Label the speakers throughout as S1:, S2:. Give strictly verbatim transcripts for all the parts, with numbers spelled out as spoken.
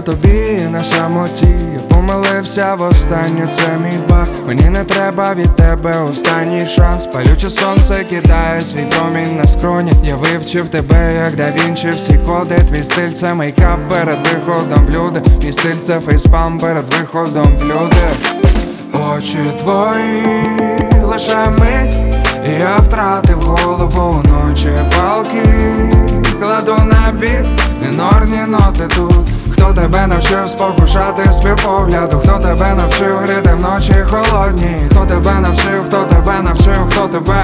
S1: тобі на самоті. Я помилився в останню, це мій баг. Мені не треба від тебе останній шанс. Палюче сонце кидає свій промінь на скроні. Я вивчив тебе, як да Вінчі, всі коди. Твій стиль це мейкап перед виходом в люди. Мій стиль це фейспалм перед виходом в люди. Очі твої лише мить, і я втратив голову ночі палки. Кладу на бік, мінорні ноти тут. Хто тебе навчив спокушати співпогляду? Хто тебе навчив гріти вночі холодні? Хто тебе навчив, хто тебе навчив, хто тебе?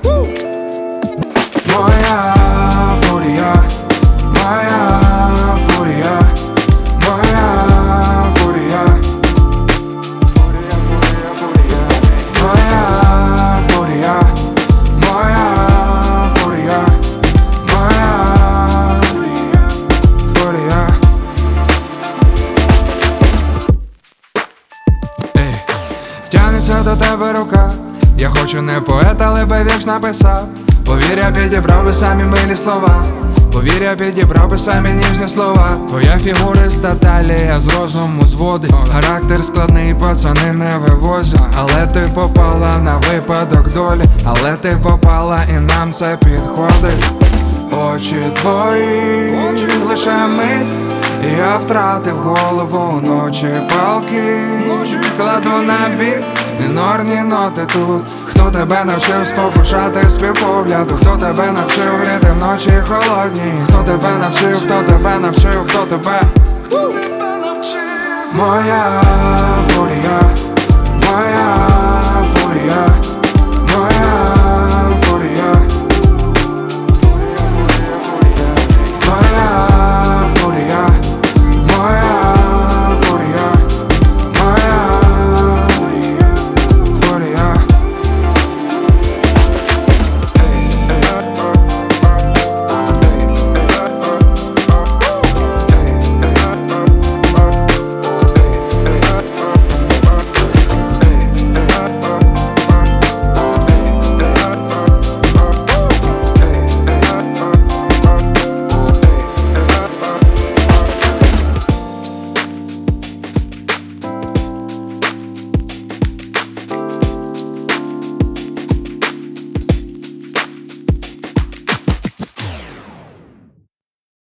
S1: Моя фурія, моя фурія, моя фурія, фурія, фурія, фурія, моя фурія, моя фурія, моя фурія, фурія. Ей, тянеться до тебе рука. Я хочу не поет, але би вірш написав. Повір, я підібрав би самі милі слова. Повір, я підібрав би самі ніжні слова. Твоя фігуриста талія з розуму зводить. Характер складний, пацани не вивозять. Але ти попала на випадок долі. Але ти попала і нам це підходить. Очі твої лише мить, і я втратив голову ночі палки. Кладу на бік, мінорні ноти тут. Хто тебе навчив спокушати співпогляду? Хто тебе навчив гріти вночі холодні? Хто тебе навчив, хто тебе навчив, хто тебе? Хто тебе навчив? Моя